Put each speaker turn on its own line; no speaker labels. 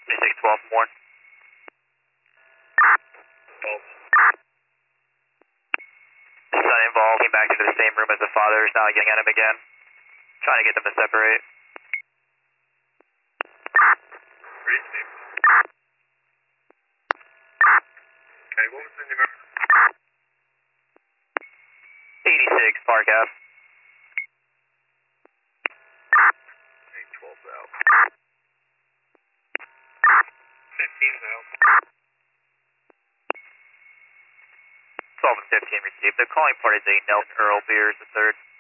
612 from Warren. 12. Son involved, came back into the same room as the father, is now getting at him again. Trying to get them to separate.
Pretty safe. Okay, what was the number?
86, Park Ave.
12's out. 15's out.
12 and 15 received. The calling part is a Nelson Earl Beers III.